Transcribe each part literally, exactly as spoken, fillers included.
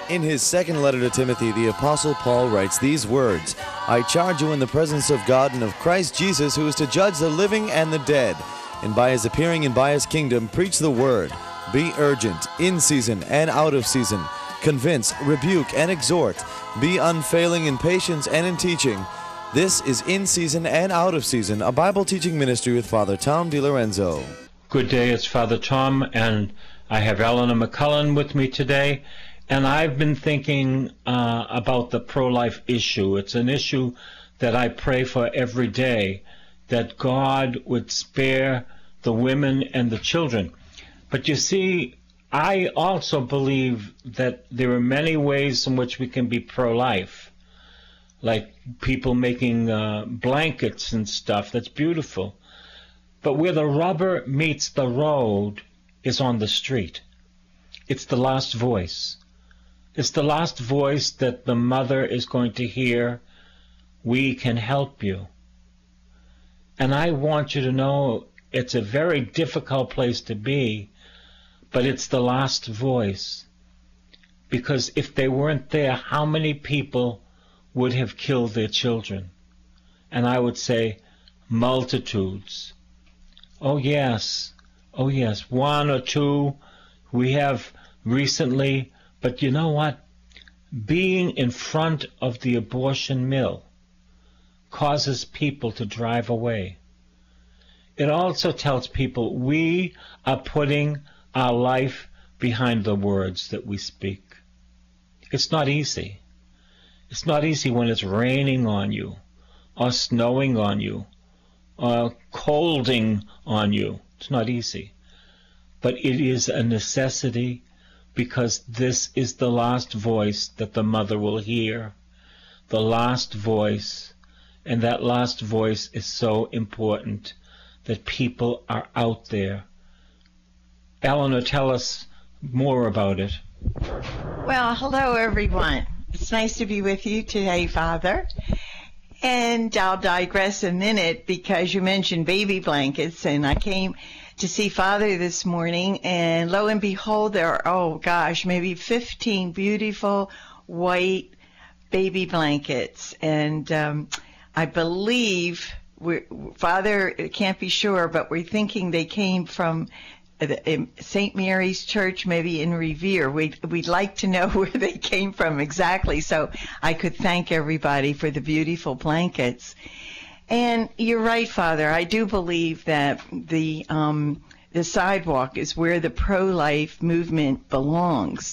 In his second letter to Timothy, the Apostle Paul writes these words, I charge you in the presence of God and of Christ Jesus, who is to judge the living and the dead, and by his appearing and by his kingdom, preach the word. Be urgent, in season and out of season. Convince, rebuke, and exhort. Be unfailing in patience and in teaching. This is In Season and Out of Season, a Bible teaching ministry with Father Tom DiLorenzo. Good day, it's Father Tom, and I have Eleanor McCullen with me today. And I've been thinking uh, about the pro-life issue. It's an issue that I pray for every day, that God would spare the women and the children. But you see, I also believe that there are many ways in which we can be pro-life, like people making uh, blankets and stuff. That's beautiful. But where the rubber meets the road is on the street. It's the last voice. It's the last voice that the mother is going to hear. We can help you. And I want you to know it's a very difficult place to be, but it's the last voice. Because if they weren't there, how many people would have killed their children? And I would say multitudes. Oh yes, oh yes, one or two we have recently. But you know what? Being in front of the abortion mill causes people to drive away. It also tells people we are putting our life behind the words that we speak. It's not easy. It's not easy when it's raining on you, or snowing on you, or colding on you. It's not easy. But it is a necessity, because this is the last voice that the mother will hear. The last voice. And that last voice is so important that people are out there. Eleanor, tell us more about it. Well, hello, everyone. It's nice to be with you today, Father. And I'll digress a minute because you mentioned baby blankets, and I came to see Father this morning, and lo and behold, there are, oh gosh, maybe fifteen beautiful white baby blankets. And um, I believe, we're, Father can't be sure, but we're thinking they came from Saint Mary's Church, maybe in Revere. We'd, we'd like to know where they came from exactly, so I could thank everybody for the beautiful blankets. And you're right, Father. I do believe that the um, the sidewalk is where the pro-life movement belongs.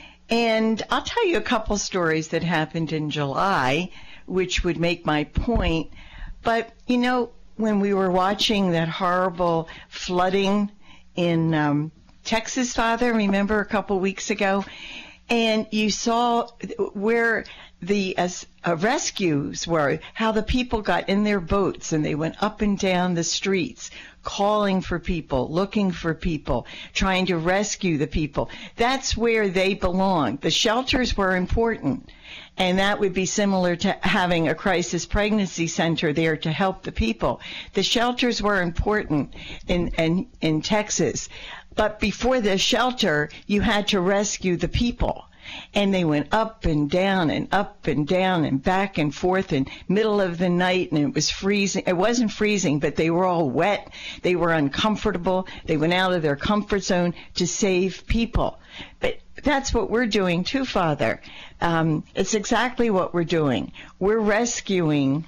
And I'll tell you a couple stories that happened in July, which would make my point. But, you know, when we were watching that horrible flooding in um, Texas, Father, remember a couple weeks ago? And you saw where the uh, uh, rescues were, how the people got in their boats and they went up and down the streets calling for people, looking for people, trying to rescue the people. That's where they belong. The shelters were important, and that would be similar to having a crisis pregnancy center there to help the people. The shelters were important in, in, in Texas, but before the shelter, you had to rescue the people. And they went up and down and up and down and back and forth in middle of the night, and it was freezing. It wasn't freezing, but they were all wet. They were uncomfortable. They went out of their comfort zone to save people. But that's what we're doing too, Father. Um, it's exactly what we're doing. We're rescuing,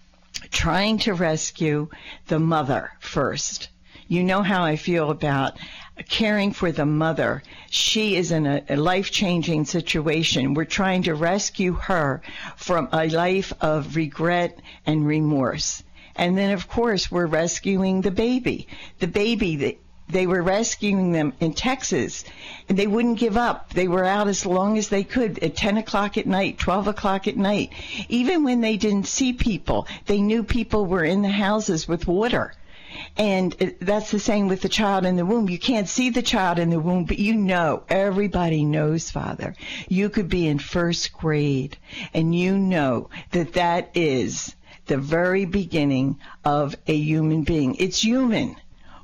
trying to rescue the mother first. You know how I feel about caring for the mother. She is in a, a life-changing situation. We're trying to rescue her from a life of regret and remorse. And then, of course, we're rescuing the baby. The baby, they, they were rescuing them in Texas, and they wouldn't give up. They were out as long as they could at ten o'clock at night, twelve o'clock at night. Even when they didn't see people, they knew people were in the houses with water. And that's the same with the child in the womb. You can't see the child in the womb, but you know, everybody knows, Father. You could be in first grade, and you know that that is the very beginning of a human being. It's human.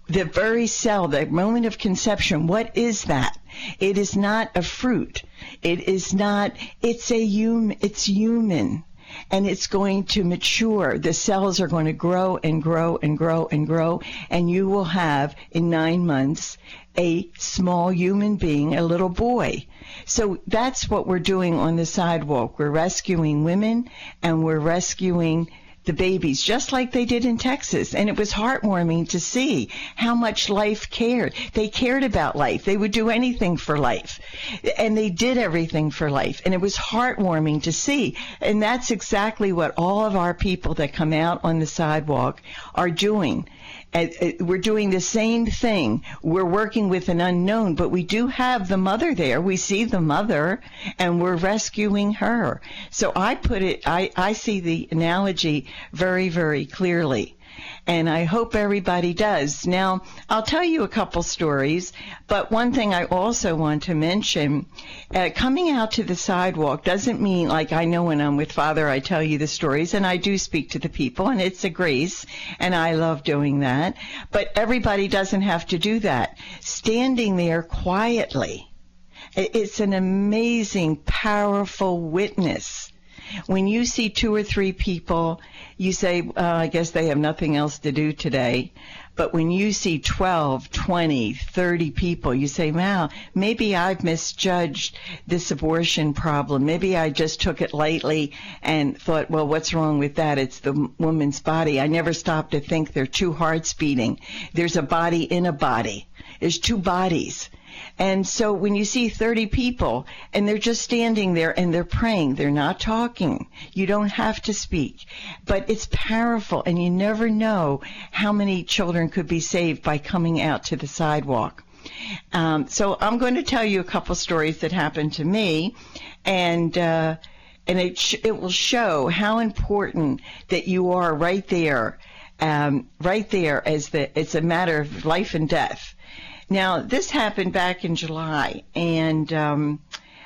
the very cell, the moment of conception, what is that? It is not a fruit. It is not, it's a human, it's human. And it's going to mature. The cells are going to grow and grow and grow and grow. And you will have, in nine months, a small human being, a little boy. So that's what we're doing on the sidewalk. We're rescuing women and we're rescuing the babies, just like they did in Texas. And it was heartwarming to see how much life cared. They cared about life. They would do anything for life. And they did everything for life. And it was heartwarming to see. And that's exactly what all of our people that come out on the sidewalk are doing. And we're doing the same thing. We're working with an unknown, but we do have the mother there. We see the mother, and we're rescuing her. So I put it, I, I see the analogy very, very clearly. And I hope everybody does. Now, I'll tell you a couple stories, but one thing I also want to mention, uh, coming out to the sidewalk doesn't mean, like I know when I'm with Father, I tell you the stories, and I do speak to the people, and it's a grace, and I love doing that. But everybody doesn't have to do that. Standing there quietly, it's an amazing, powerful witness. When you see two or three people, you say, uh, I guess they have nothing else to do today. But when you see twelve, twenty, thirty people, you say, wow, maybe I've misjudged this abortion problem. Maybe I just took it lightly and thought, well, what's wrong with that? It's the woman's body. I never stopped to think there are two hearts beating. There's a body in a body. There's two bodies. And so when you see thirty people and they're just standing there and they're praying, they're not talking. You don't have to speak. But it's powerful, and you never know how many children could be saved by coming out to the sidewalk. Um, so I'm going to tell you a couple stories that happened to me, and uh, and it, sh- it will show how important that you are right there, um, right there as the it's a matter of life and death. Now, this happened back in July, and um,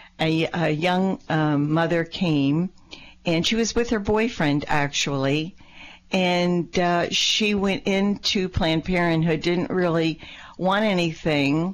a, a young um, mother came, and she was with her boyfriend, actually, and uh, she went into Planned Parenthood, didn't really want anything,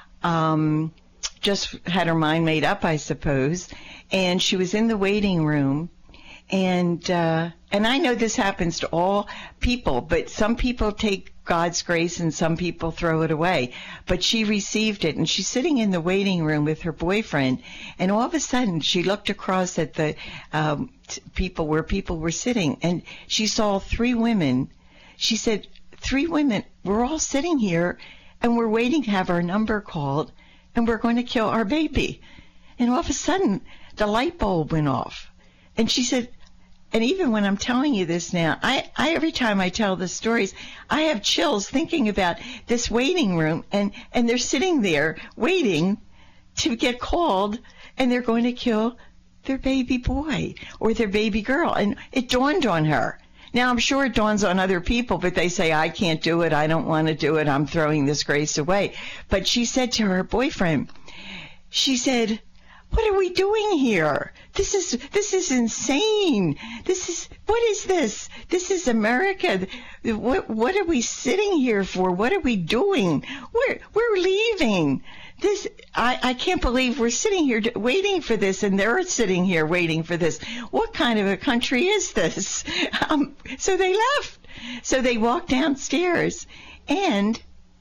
um, just had her mind made up, I suppose, and she was in the waiting room. And uh, and I know this happens to all people, but some people take God's grace and some people throw it away. But she received it, and she's sitting in the waiting room with her boyfriend, and all of a sudden she looked across at the um, t- people where people were sitting, and she saw three women. She said, three women, we're all sitting here, and we're waiting to have our number called, and we're going to kill our baby. And all of a sudden, the light bulb went off. And she said, and even when I'm telling you this now, I, I every time I tell the stories, I have chills thinking about this waiting room, and, and they're sitting there waiting to get called, and they're going to kill their baby boy or their baby girl. And it dawned on her. Now, I'm sure it dawns on other people, but they say, I can't do it, I don't want to do it, I'm throwing this grace away. But she said to her boyfriend, she said, what are we doing here? This is this is insane. This is what is this? This is America. What what are we sitting here for? What are we doing? We're we're leaving. This I, I can't believe we're sitting here waiting for this, and they're sitting here waiting for this. What kind of a country is this? Um, so they left. So they walked downstairs, and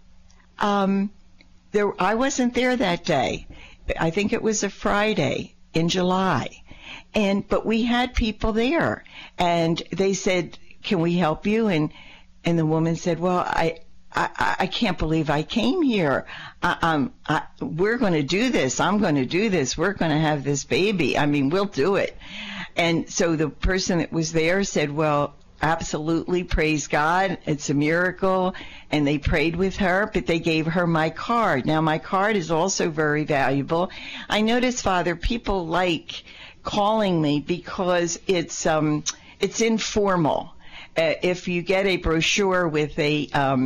um, there I wasn't there that day. I think it was a Friday in July. And but we had people there, and they said, can we help you? And and the woman said, well, I I, I can't believe I came here. I, um, I, we're going to do this. I'm going to do this. We're going to have this baby. I mean, we'll do it. And so the person that was there said, well, absolutely, praise God, it's a miracle. And they prayed with her, but they gave her my card. Now, my card is also very valuable. I notice, Father, people like calling me because it's um it's informal. Uh, if you get a brochure with a um,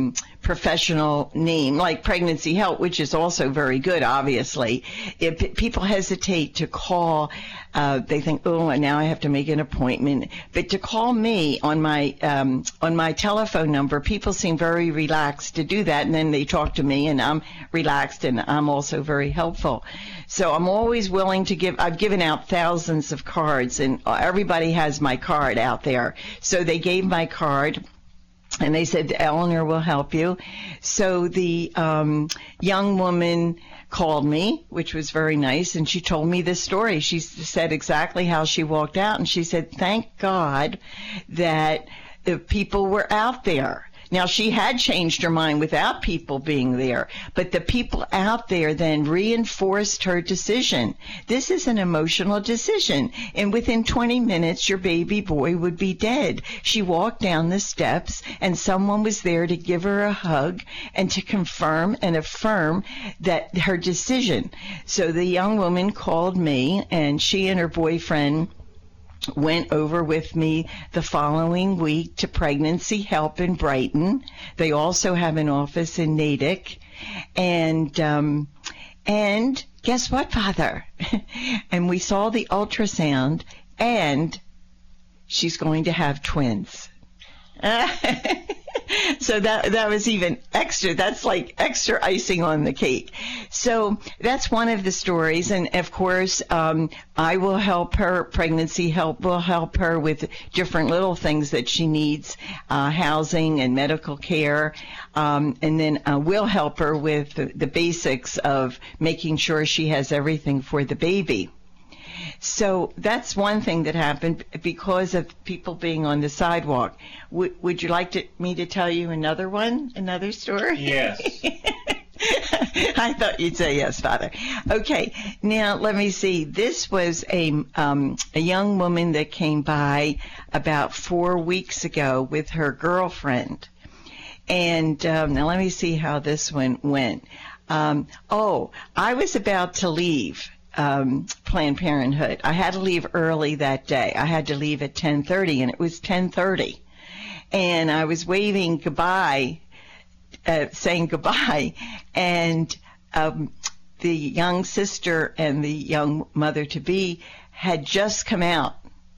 professional name, like Pregnancy Help, which is also very good, obviously. If people hesitate to call, uh, they think, oh, now I have to make an appointment. But to call me on my um, on my telephone number, people seem very relaxed to do that, and then they talk to me, and I'm relaxed, and I'm also very helpful. So I'm always willing to give. I've given out thousands of cards, and everybody has my card out there. So they gave my card. And they said, Eleanor will help you. So the um, young woman called me, which was very nice, and she told me this story. She said exactly how she walked out, and she said, thank God that the people were out there. Now, she had changed her mind without people being there, but the people out there then reinforced her decision. This is an emotional decision, and within twenty minutes, your baby boy would be dead. She walked down the steps, and someone was there to give her a hug and to confirm and affirm that her decision. So the young woman called me, and she and her boyfriend went over with me the following week to Pregnancy Help in Brighton. They also have an office in Natick. And, um, and guess what, Father? And we saw the ultrasound, and she's going to have twins. So that that was even extra. That's like extra icing on the cake. So that's one of the stories. And, of course, um, I will help her. Pregnancy Help will help her with different little things that she needs, uh, housing and medical care. Um, and then uh, we'll help her with the, the basics of making sure she has everything for the baby. So that's one thing that happened because of people being on the sidewalk. W- would you like to, me to tell you another one, another story? Yes. I thought you'd say yes, Father. Okay, now let me see. This was a, um, a young woman that came by about four weeks ago with her girlfriend. And um, now let me see how this one went. Um, oh, I was about to leave Um, Planned Parenthood. I had to leave early that day. I had to leave at ten thirty, and it was ten thirty. And I was waving goodbye, uh, saying goodbye, and um, the young sister and the young mother-to-be had just come out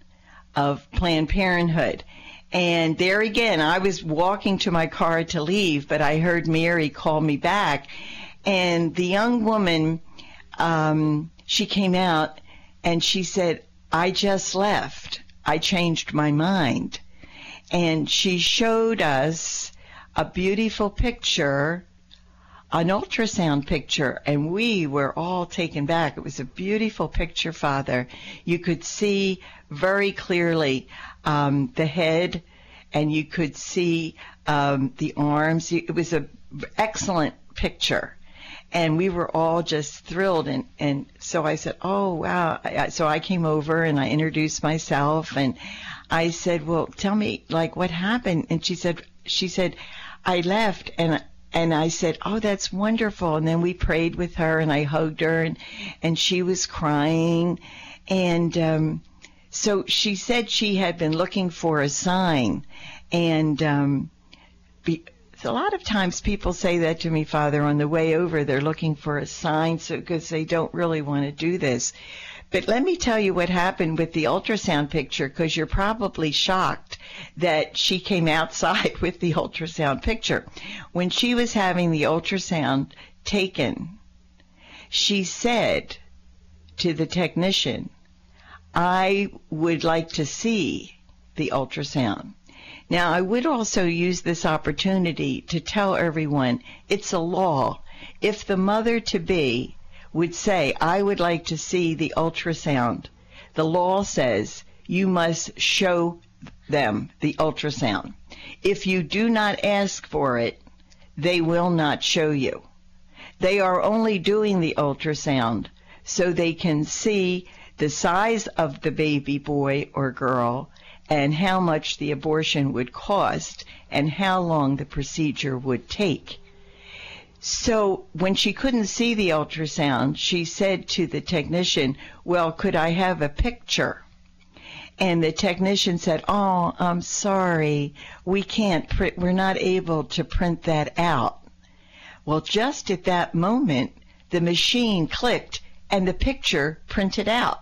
of Planned Parenthood. And there again, I was walking to my car to leave, but I heard Mary call me back, and the young woman, um, she came out and she said, I just left. I changed my mind. And she showed us a beautiful picture, an ultrasound picture, and we were all taken back. It was a beautiful picture, Father. You could see very clearly um, the head, and you could see um, the arms. It was an excellent picture. And we were all just thrilled. And, and so I said, oh, wow. I, so I came over and I introduced myself. And I said, well, tell me, like, what happened? And she said, she said, I left. And and I said, oh, that's wonderful. And then we prayed with her, and I hugged her, and, and she was crying. And um, so she said she had been looking for a sign. And um, be, a lot of times people say that to me, Father, on the way over. They're looking for a sign so because they don't really want to do this. But let me tell you what happened with the ultrasound picture, because you're probably shocked that she came outside with the ultrasound picture. When she was having the ultrasound taken, she said to the technician, I would like to see the ultrasound. Now, I would also use this opportunity to tell everyone it's a law. If the mother-to-be would say, I would like to see the ultrasound, the law says you must show them the ultrasound. If you do not ask for it, they will not show you. They are only doing the ultrasound so they can see the size of the baby boy or girl, and how much the abortion would cost, and how long the procedure would take. So when she couldn't see the ultrasound, she said to the technician, well, could I have a picture? And the technician said, "Oh, I'm sorry, we can't print, we're not able to print that out." Well, just at that moment, the machine clicked and the picture printed out.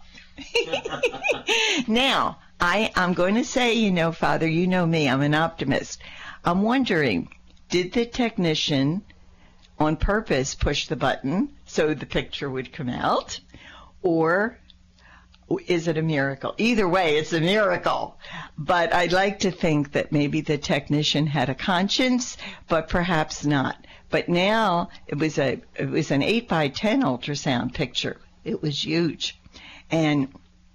Now, I, I'm going to say, you know, Father, you know me, I'm an optimist. I'm wondering, did the technician on purpose push the button so the picture would come out? Or is it a miracle? Either way, it's a miracle. But I'd like to think that maybe the technician had a conscience, but perhaps not. But now it was a it was an eight by ten ultrasound picture. It was huge. And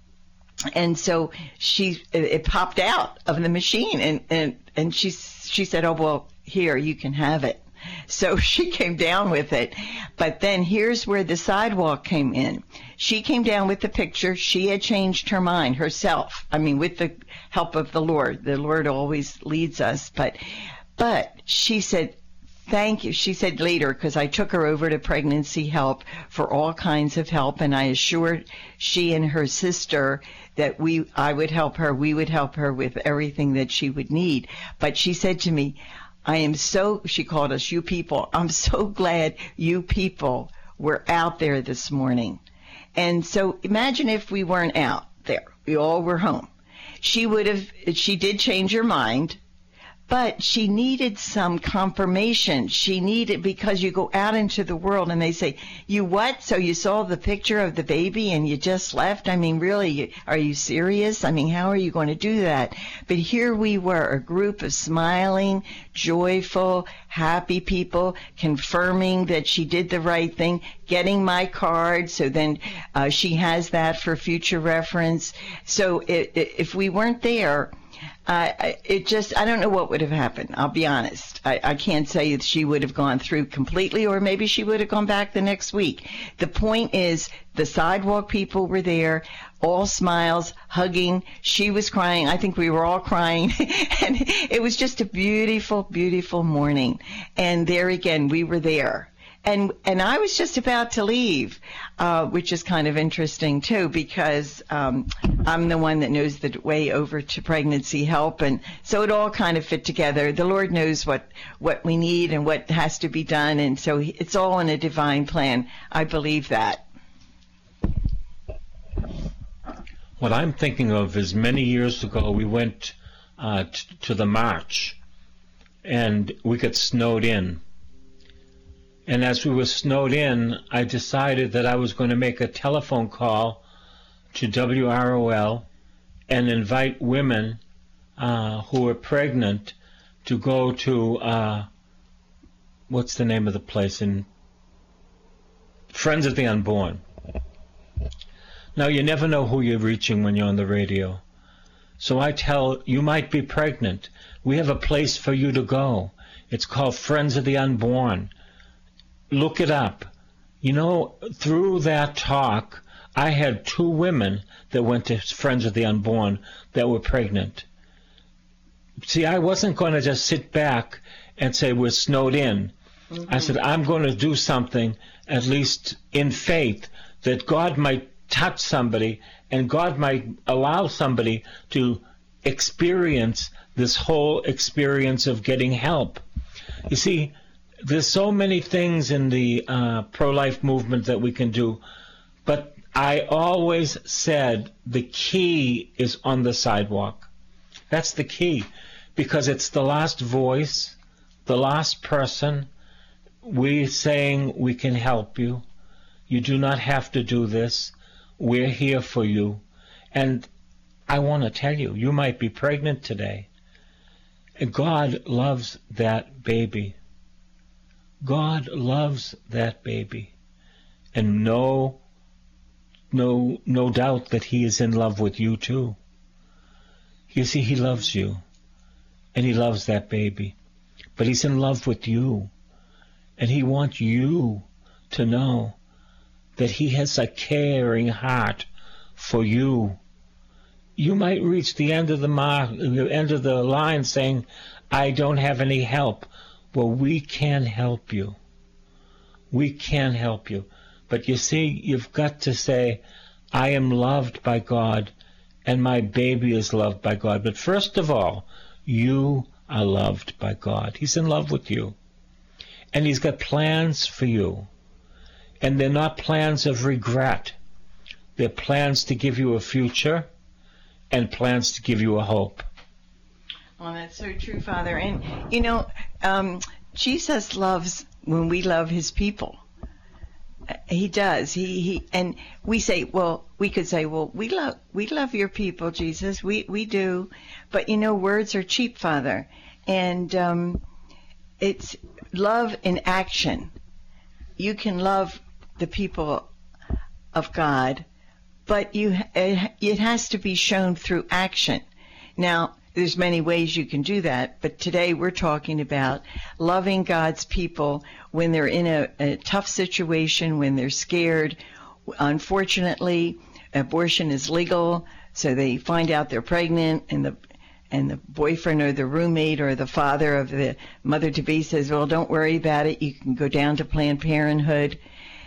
and so she it, it popped out of the machine, and and and she she said, "Oh, well, here, you can have it." So she came down with it. But then here's where the sidewalk came in. She came down with the picture. She had changed her mind herself. I mean, with the help of the Lord. The Lord always leads us. But but she said, "Thank you." She said later, because I took her over to Pregnancy Help for all kinds of help, and I assured she and her sister that we I would help her. We would help her with everything that she would need. But she said to me, "I am so," she called us, "you people, I'm so glad you people were out there this morning." And so imagine if we weren't out there. We all were home. She would have, she did change her mind, but she needed some confirmation. She needed, because you go out into the world and they say, "You what? So you saw the picture of the baby and you just left? I mean, really, are you serious? I mean, how are you going to do that?" But here we were, a group of smiling, joyful, happy people, confirming that she did the right thing, getting my card, so then uh, she has that for future reference. So it, it, if we weren't there, Uh, it just, I don't know what would have happened. I'll be honest. I, I can't say if she would have gone through completely, or maybe she would have gone back the next week. The point is, the sidewalk people were there, all smiles, hugging. She was crying. I think we were all crying. And it was just a beautiful, beautiful morning. And there again, we were there. And and I was just about to leave, uh, which is kind of interesting, too, because um, I'm the one that knows the way over to Pregnancy Help. And so it all kind of fit together. The Lord knows what, what we need and what has to be done. And so it's all in a divine plan. I believe that. What I'm thinking of is many years ago we went uh, t- to the march, and we got snowed in. And as we were snowed in, I decided that I was going to make a telephone call to W R O L and invite women uh, who were pregnant to go to, uh, what's the name of the place? In Friends of the Unborn. Now, you never know who you're reaching when you're on the radio. So I tell, you might be pregnant. We have a place for you to go. It's called Friends of the Unborn. Look it up. You know, through that talk, I had two women that went to Friends of the Unborn that were pregnant. See, I wasn't going to just sit back and say we're snowed in. Mm-hmm. I said, I'm going to do something, at least in faith, that God might touch somebody and God might allow somebody to experience this whole experience of getting help. You see, there's so many things in the uh, pro-life movement that we can do, but I always said the key is on the sidewalk. That's the key, because it's the last voice, the last person. We're saying we can help you. You do not have to do this. We're here for you. And I want to tell you, you might be pregnant today. God loves that baby. God loves that baby, and no, no, no doubt that He is in love with you too. You see, He loves you, and He loves that baby, but He's in love with you, and He wants you to know that He has a caring heart for you. You might reach the end of the mark, the end of the line, saying, "I don't have any help." Well, we can help you. We can help you. But you see, you've got to say, I am loved by God, and my baby is loved by God. But first of all, you are loved by God. He's in love with you. And he's got plans for you. And they're not plans of regret. They're plans to give you a future and plans to give you a hope. Well, that's so true, Father. And, you know, um, Jesus loves when we love his people. He does. He he and we say, well, we could say, well, we love we love your people, Jesus. We we do, but you know, words are cheap, Father, and um, it's love in action. You can love the people of God, but you it has to be shown through action. Now, there's many ways you can do that, but today we're talking about loving God's people when they're in a, a tough situation, when they're scared. Unfortunately, abortion is legal, so they find out they're pregnant, and the and the boyfriend or the roommate or the father of the mother-to-be says, well, don't worry about it. You can go down to Planned Parenthood.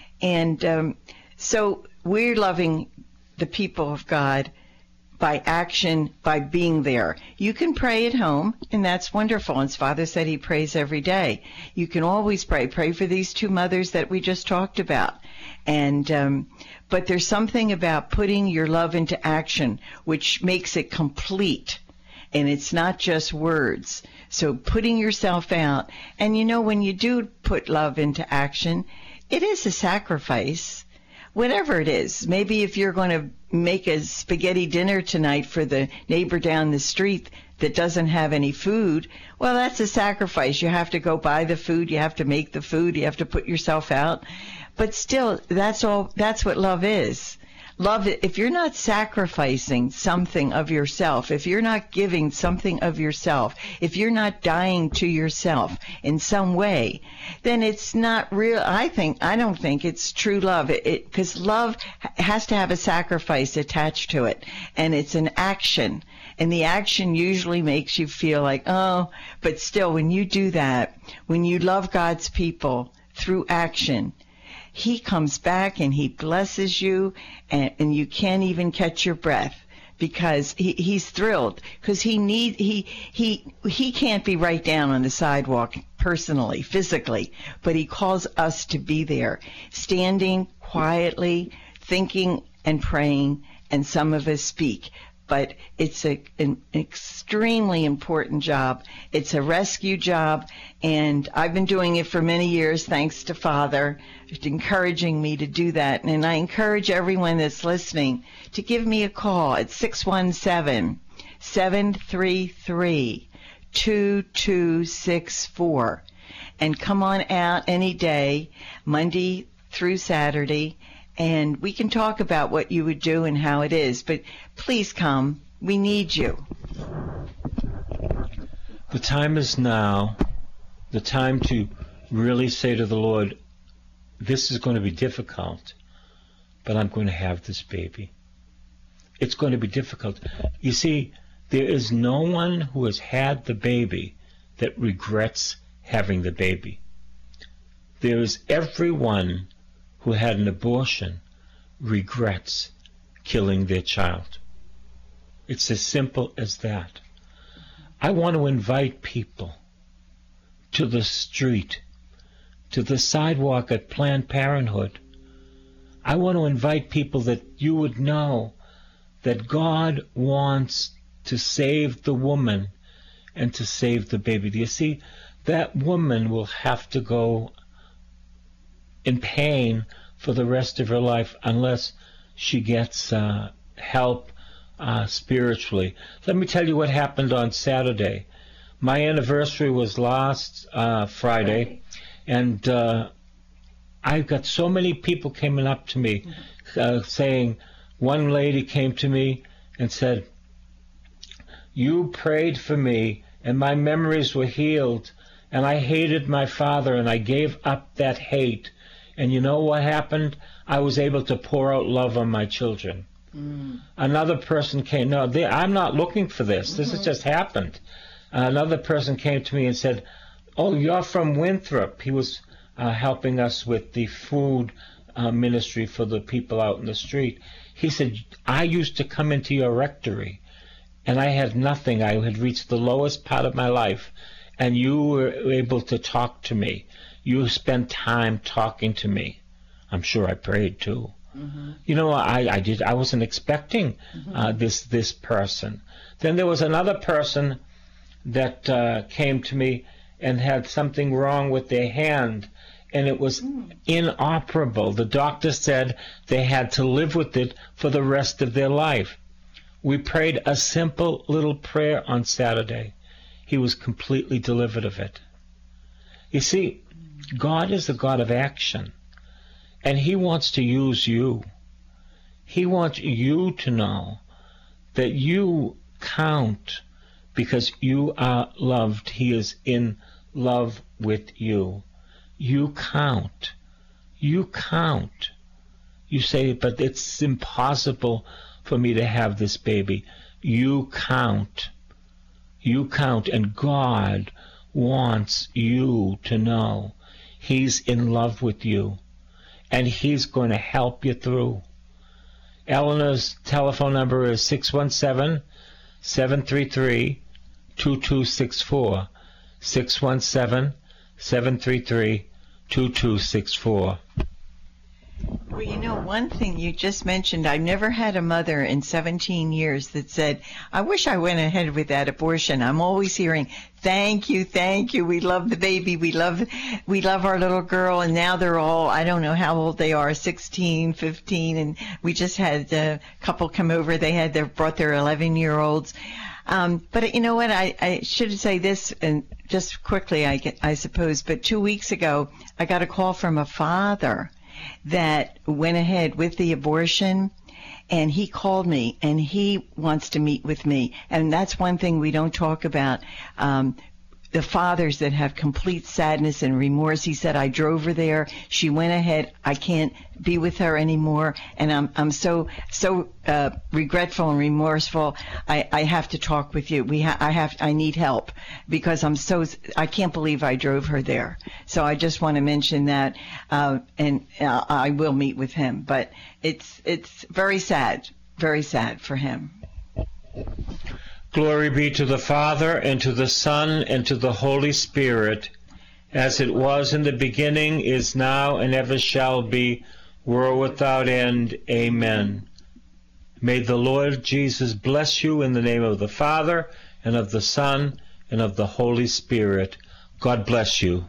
And um, so we're loving the people of God by action, by being there. You can pray at home, and that's wonderful. And his Father said he prays every day. You can always pray. Pray for these two mothers that we just talked about. And um, but there's something about putting your love into action which makes it complete. And it's not just words. So putting yourself out. And you know, when you do put love into action, it is a sacrifice. Whatever it is. Maybe if you're going to make a spaghetti dinner tonight for the neighbor down the street that doesn't have any food, well, that's a sacrifice. You have to go buy the food. You have to make the food. You have to put yourself out. But still, that's all. That's what love is. Love, if you're not sacrificing something of yourself, if you're not giving something of yourself, if you're not dying to yourself in some way, then it's not real. I think, I don't think it's true love. It, it, 'cause love has to have a sacrifice attached to it. And it's an action. And the action usually makes you feel like, oh, but still, when you do that, when you love God's people through action, he comes back and he blesses you, and, and you can't even catch your breath because he, he's thrilled because he need he he he can't be right down on the sidewalk personally, physically, but he calls us to be there, standing quietly, thinking and praying, and some of us speak. But it's a, an extremely important job. It's a rescue job, and I've been doing it for many years, thanks to Father, encouraging me to do that. And I encourage everyone that's listening to give me a call at six one seven, seven three three, two two six four. And come on out any day, Monday through Saturday, and we can talk about what you would do and how it is. But please come. We need you. The time is now, the time to really say to the Lord, this is going to be difficult, but I'm going to have this baby. It's going to be difficult. You see, there is no one who has had the baby that regrets having the baby. There is everyone who had an abortion regrets killing their child. It's as simple as that. I want to invite people to the street, to the sidewalk at Planned Parenthood. I want to invite people that you would know that God wants to save the woman and to save the baby. Do you see? That woman will have to go in pain for the rest of her life unless she gets uh, help uh, spiritually. Let me tell you what happened on Saturday. My anniversary was last uh, Friday, and uh, I got so many people coming up to me uh, saying, one lady came to me and said, you prayed for me and my memories were healed, and I hated my father and I gave up that hate. And you know what happened? I was able to pour out love on my children. Mm. Another person came, no, they, I'm not looking for this. This mm-hmm. has just happened. Another person came to me and said, oh, you're from Winthrop. He was uh, helping us with the food uh, ministry for the people out in the street. He said, I used to come into your rectory, and I had nothing. I had reached the lowest part of my life, and you were able to talk to me. You spent time talking to me. I'm sure I prayed too. Mm-hmm. You know, I, I did. I wasn't expecting mm-hmm. uh, this this person. Then there was another person that uh, came to me and had something wrong with their hand, and it was mm. inoperable. The doctor said they had to live with it for the rest of their life. We prayed a simple little prayer on Saturday. He was completely delivered of it. You see, God is a God of action, and He wants to use you. He wants you to know that you count because you are loved. He is in love with you. You count. You count. You say, but it's impossible for me to have this baby. You count. You count, and God wants you to know He's in love with you, and He's going to help you through. Eleanor's telephone number is six one seven, seven three three, two two six four. six one seven, seven three three, two two six four. Well, you know, one thing you just mentioned, I've never had a mother in seventeen years that said, I wish I went ahead with that abortion. I'm always hearing, thank you, thank you. We love the baby. We love, we love our little girl. And now they're all, I don't know how old they are, sixteen, fifteen. And we just had a couple come over. They had their, brought their eleven year olds. Um, but you know what? I, I should say this, and just quickly, I, get, I suppose. But two weeks ago, I got a call from a father that went ahead with the abortion, and he called me, and he wants to meet with me. And that's one thing we don't talk about. Um, the fathers that have complete sadness and remorse. He said, I drove her there. She went ahead. I can't be with her anymore. And I'm, I'm so, so, uh, regretful and remorseful. I, I have to talk with you. We ha- I have, I need help because I'm so, I can't believe I drove her there. So I just want to mention that, uh, and uh, I will meet with him, but it's, it's very sad, very sad for him. Glory be to the Father, and to the Son, and to the Holy Spirit, as it was in the beginning, is now, and ever shall be, world without end. Amen. May the Lord Jesus bless you in the name of the Father, and of the Son, and of the Holy Spirit. God bless you.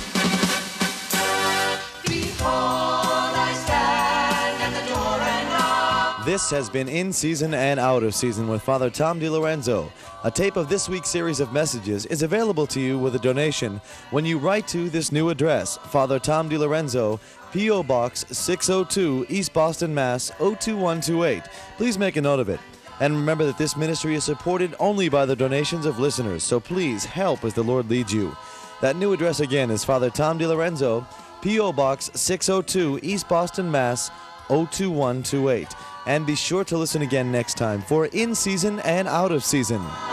This has been In Season and Out of Season with Father Tom DiLorenzo. A tape of this week's series of messages is available to you with a donation when you write to this new address, Father Tom DiLorenzo, P O. Box six oh two, East Boston, Mass. oh two one two eight. Please make a note of it. And remember that this ministry is supported only by the donations of listeners, so please help as the Lord leads you. That new address again is Father Tom DiLorenzo, P O. Box six oh two, East Boston, Mass. oh two one two eight. And be sure to listen again next time for In Season and Out of Season.